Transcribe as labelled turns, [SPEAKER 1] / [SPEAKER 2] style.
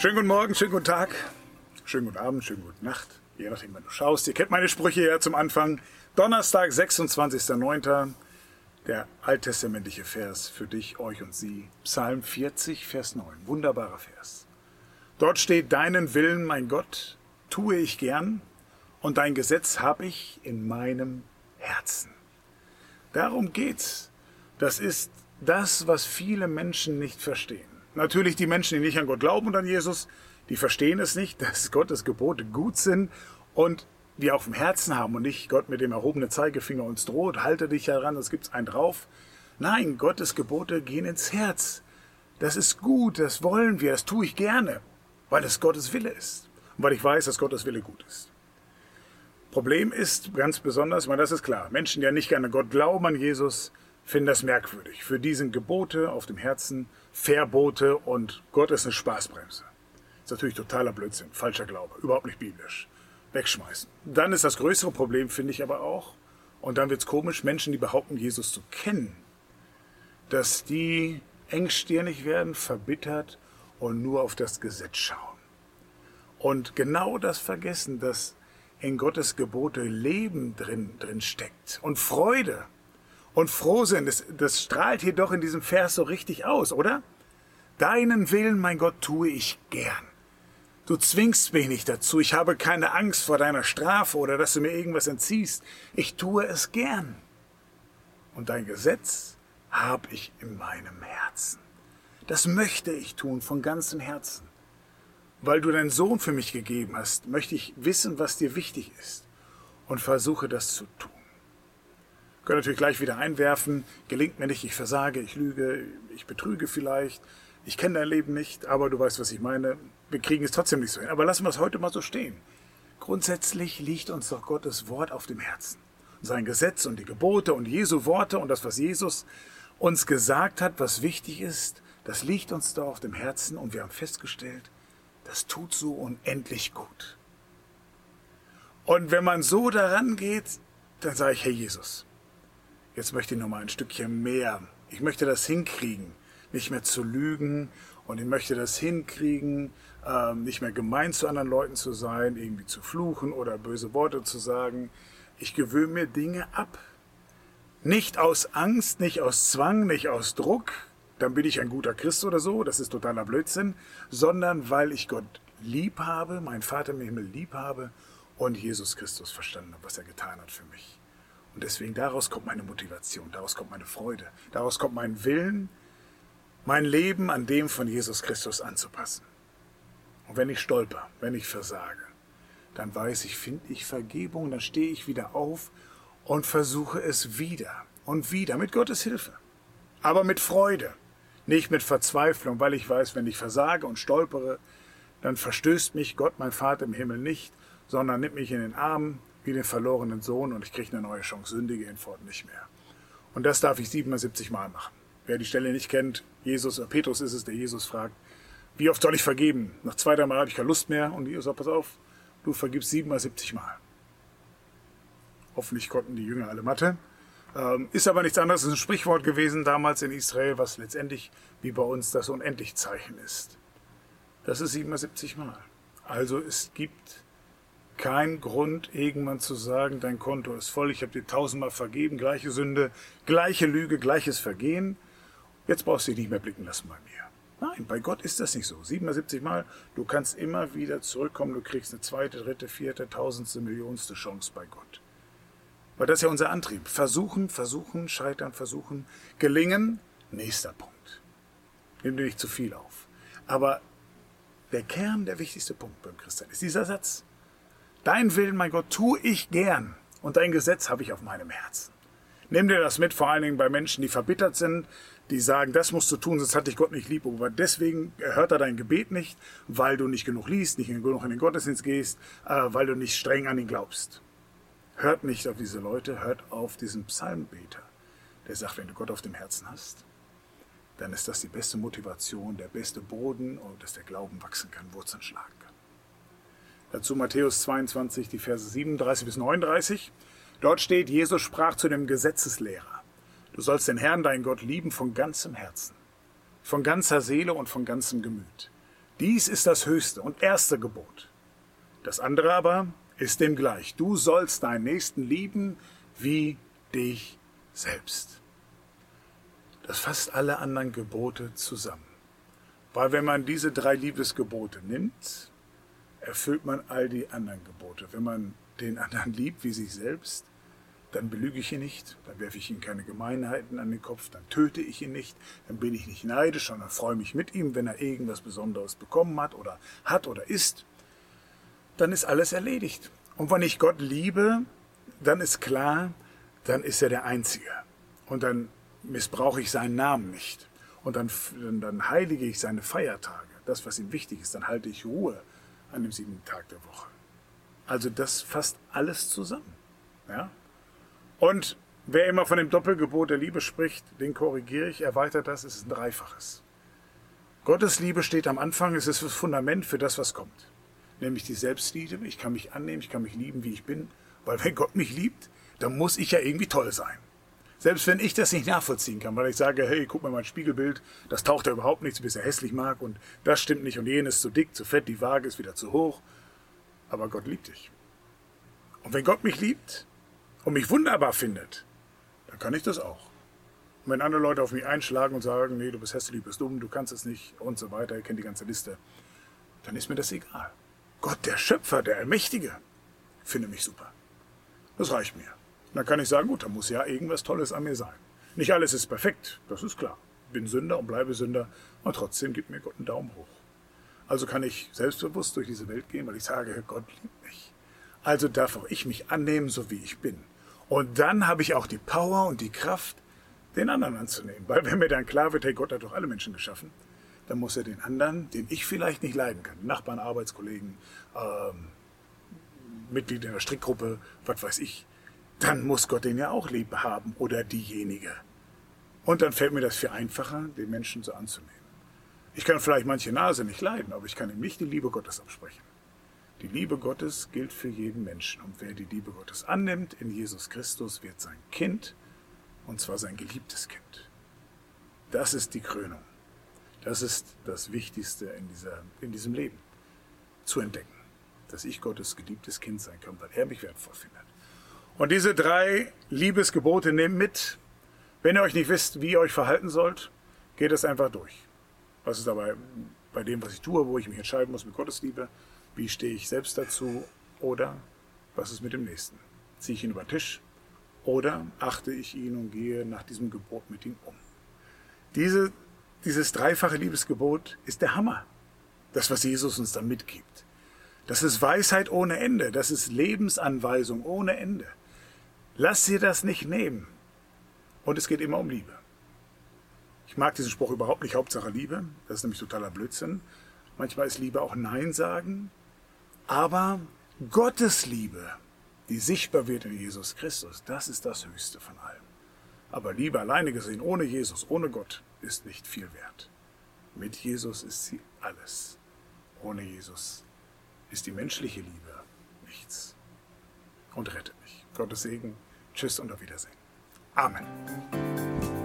[SPEAKER 1] Schönen guten Morgen, schönen guten Tag, schönen guten Abend, schönen guten Nacht. Je nachdem, wann du schaust. Ihr kennt meine Sprüche ja zum Anfang. Donnerstag, 26.09. Der alttestamentliche Vers für dich, euch und sie. Psalm 40, Vers 9. Wunderbarer Vers. Dort steht, deinen Willen, mein Gott, tue ich gern und dein Gesetz habe ich in meinem Herzen. Darum geht's. Das ist das, was viele Menschen nicht verstehen. Natürlich die Menschen, die nicht an Gott glauben und an Jesus, die verstehen es nicht, dass Gottes Gebote gut sind und wir auf dem Herzen haben und nicht Gott mit dem erhobenen Zeigefinger uns droht, halte dich daran, es gibt's einen drauf. Nein, Gottes Gebote gehen ins Herz. Das ist gut, das wollen wir, das tue ich gerne, weil es Gottes Wille ist und weil ich weiß, dass Gottes Wille gut ist. Problem ist ganz besonders, das ist klar, Menschen, die ja nicht gerne an Gott glauben, an Jesus, finden das merkwürdig. Für die sind Gebote auf dem Herzen, Verbote und Gott ist eine Spaßbremse. Das ist natürlich totaler Blödsinn, falscher Glaube, überhaupt nicht biblisch. Wegschmeißen. Dann ist das größere Problem, finde ich aber auch, und dann wird's komisch, Menschen, die behaupten, Jesus zu kennen, dass die engstirnig werden, verbittert und nur auf das Gesetz schauen. Und genau das vergessen, dass in Gottes Gebote Leben drin steckt und Freude. Und Frohsinn, das strahlt hier doch in diesem Vers so richtig aus, oder? Deinen Willen, mein Gott, tue ich gern. Du zwingst mich nicht dazu. Ich habe keine Angst vor deiner Strafe oder dass du mir irgendwas entziehst. Ich tue es gern. Und dein Gesetz habe ich in meinem Herzen. Das möchte ich tun von ganzem Herzen. Weil du deinen Sohn für mich gegeben hast, möchte ich wissen, was dir wichtig ist und versuche das zu tun. Ich kann natürlich gleich wieder einwerfen, gelingt mir nicht, ich versage, ich lüge, ich betrüge vielleicht, ich kenne dein Leben nicht, aber du weißt, was ich meine, wir kriegen es trotzdem nicht so hin. Aber lassen wir es heute mal so stehen. Grundsätzlich liegt uns doch Gottes Wort auf dem Herzen. Sein Gesetz und die Gebote und Jesu Worte und das, was Jesus uns gesagt hat, was wichtig ist, das liegt uns doch auf dem Herzen und wir haben festgestellt, das tut so unendlich gut. Und wenn man so daran geht, dann sage ich, hey Jesus, jetzt möchte ich noch mal ein Stückchen mehr. Ich möchte das hinkriegen, nicht mehr zu lügen und ich möchte das hinkriegen, nicht mehr gemein zu anderen Leuten zu sein, irgendwie zu fluchen oder böse Worte zu sagen. Ich gewöhne mir Dinge ab. Nicht aus Angst, nicht aus Zwang, nicht aus Druck, dann bin ich ein guter Christ oder so, das ist totaler Blödsinn, sondern weil ich Gott lieb habe, meinen Vater im Himmel lieb habe und Jesus Christus verstanden habe, was er getan hat für mich. Und deswegen daraus kommt meine Motivation, daraus kommt meine Freude, daraus kommt mein Willen, mein Leben an dem von Jesus Christus anzupassen. Und wenn ich stolper, wenn ich versage, dann weiß ich, finde ich Vergebung, dann stehe ich wieder auf und versuche es wieder und wieder mit Gottes Hilfe. Aber mit Freude, nicht mit Verzweiflung, weil ich weiß, wenn ich versage und stolpere, dann verstößt mich Gott, mein Vater im Himmel nicht, sondern nimmt mich in den Arm wie den verlorenen Sohn und ich kriege eine neue Chance, sündige hinfort nicht mehr. Und das darf ich 77 Mal machen. Wer die Stelle nicht kennt, Petrus ist es, der Jesus fragt, wie oft soll ich vergeben? Nach 2. Mal habe ich keine Lust mehr und Jesus sagt, pass auf, du vergibst 77 Mal. Hoffentlich konnten die Jünger alle Mathe. Ist aber nichts anderes, es ist ein Sprichwort gewesen damals in Israel, was letztendlich wie bei uns das Unendlichzeichen ist. Das ist 77 Mal. Also es gibt kein Grund, irgendwann zu sagen, dein Konto ist voll, ich habe dir 1000-mal vergeben, gleiche Sünde, gleiche Lüge, gleiches Vergehen. Jetzt brauchst du dich nicht mehr blicken lassen bei mir. Nein, bei Gott ist das nicht so. 77 Mal, du kannst immer wieder zurückkommen, du kriegst eine 2., 3., 4., 1000., Millionste Chance bei Gott. Weil das ist ja unser Antrieb. Versuchen, scheitern, versuchen, gelingen, nächster Punkt. Nimm dir nicht zu viel auf. Aber der Kern, der wichtigste Punkt beim Christsein ist dieser Satz. Dein Willen, mein Gott, tue ich gern und dein Gesetz habe ich auf meinem Herzen. Nimm dir das mit, vor allen Dingen bei Menschen, die verbittert sind, die sagen, das musst du tun, sonst hat dich Gott nicht lieb. Aber deswegen hört er dein Gebet nicht, weil du nicht genug liest, nicht genug in den Gottesdienst gehst, weil du nicht streng an ihn glaubst. Hört nicht auf diese Leute, hört auf diesen Psalmbeter, der sagt, wenn du Gott auf dem Herzen hast, dann ist das die beste Motivation, der beste Boden und dass der Glauben wachsen kann, Wurzeln schlagen kann. Dazu Matthäus 22, die Verse 37 bis 39. Dort steht, Jesus sprach zu dem Gesetzeslehrer, du sollst den Herrn, deinen Gott, lieben von ganzem Herzen, von ganzer Seele und von ganzem Gemüt. Dies ist das höchste und erste Gebot. Das andere aber ist dem gleich. Du sollst deinen Nächsten lieben wie dich selbst. Das fasst alle anderen Gebote zusammen. Weil wenn man diese 3 Liebesgebote nimmt, erfüllt man all die anderen Gebote. Wenn man den anderen liebt wie sich selbst, dann belüge ich ihn nicht, dann werfe ich ihm keine Gemeinheiten an den Kopf, dann töte ich ihn nicht, dann bin ich nicht neidisch, sondern freue mich mit ihm, wenn er irgendwas Besonderes bekommen hat oder ist, dann ist alles erledigt. Und wenn ich Gott liebe, dann ist klar, dann ist er der Einzige. Und dann missbrauche ich seinen Namen nicht. Und dann heilige ich seine Feiertage, das, was ihm wichtig ist, dann halte ich Ruhe an dem 7. Tag der Woche. Also das fasst alles zusammen. Ja? Und wer immer von dem Doppelgebot der Liebe spricht, den korrigiere ich, erweitert das, es ist ein Dreifaches. Gottes Liebe steht am Anfang, es ist das Fundament für das, was kommt. Nämlich die Selbstliebe, ich kann mich annehmen, ich kann mich lieben, wie ich bin, weil wenn Gott mich liebt, dann muss ich ja irgendwie toll sein. Selbst wenn ich das nicht nachvollziehen kann, weil ich sage, hey, guck mal mein Spiegelbild, das taucht ja überhaupt nichts, bis er hässlich mag und das stimmt nicht und jenes ist zu dick, zu fett, die Waage ist wieder zu hoch. Aber Gott liebt dich. Und wenn Gott mich liebt und mich wunderbar findet, dann kann ich das auch. Und wenn andere Leute auf mich einschlagen und sagen, nee, du bist hässlich, du bist dumm, du kannst es nicht und so weiter, ihr kennt die ganze Liste, dann ist mir das egal. Gott, der Schöpfer, der Allmächtige, findet mich super. Das reicht mir. Und dann kann ich sagen, gut, da muss ja irgendwas Tolles an mir sein. Nicht alles ist perfekt, das ist klar. Bin Sünder und bleibe Sünder und trotzdem gibt mir Gott einen Daumen hoch. Also kann ich selbstbewusst durch diese Welt gehen, weil ich sage, Gott liebt mich. Also darf auch ich mich annehmen, so wie ich bin. Und dann habe ich auch die Power und die Kraft, den anderen anzunehmen. Weil wenn mir dann klar wird, hey, Gott hat doch alle Menschen geschaffen, dann muss er den anderen, den ich vielleicht nicht leiden kann, Nachbarn, Arbeitskollegen, Mitglied in der Strickgruppe, was weiß ich, dann muss Gott den ja auch lieb haben oder diejenige. Und dann fällt mir das viel einfacher, den Menschen so anzunehmen. Ich kann vielleicht manche Nase nicht leiden, aber ich kann ihm nicht die Liebe Gottes absprechen. Die Liebe Gottes gilt für jeden Menschen. Und wer die Liebe Gottes annimmt in Jesus Christus, wird sein Kind, und zwar sein geliebtes Kind. Das ist die Krönung. Das ist das Wichtigste in diesem Leben. Zu entdecken, dass ich Gottes geliebtes Kind sein kann, weil er mich wertvoll findet. Und diese 3 Liebesgebote nehmt mit. Wenn ihr euch nicht wisst, wie ihr euch verhalten sollt, geht es einfach durch. Was ist dabei bei dem, was ich tue, wo ich mich entscheiden muss mit Gottes Liebe? Wie stehe ich selbst dazu? Oder was ist mit dem Nächsten? Ziehe ich ihn über den Tisch? Oder achte ich ihn und gehe nach diesem Gebot mit ihm um? Dieses dreifache Liebesgebot ist der Hammer. Das, was Jesus uns dann mitgibt. Das ist Weisheit ohne Ende. Das ist Lebensanweisung ohne Ende. Lass dir das nicht nehmen. Und es geht immer um Liebe. Ich mag diesen Spruch überhaupt nicht, Hauptsache Liebe. Das ist nämlich totaler Blödsinn. Manchmal ist Liebe auch Nein sagen. Aber Gottes Liebe, die sichtbar wird in Jesus Christus, das ist das Höchste von allem. Aber Liebe alleine gesehen, ohne Jesus, ohne Gott, ist nicht viel wert. Mit Jesus ist sie alles. Ohne Jesus ist die menschliche Liebe nichts. Und rettet mich. Gottes Segen. Tschüss und auf Wiedersehen. Amen.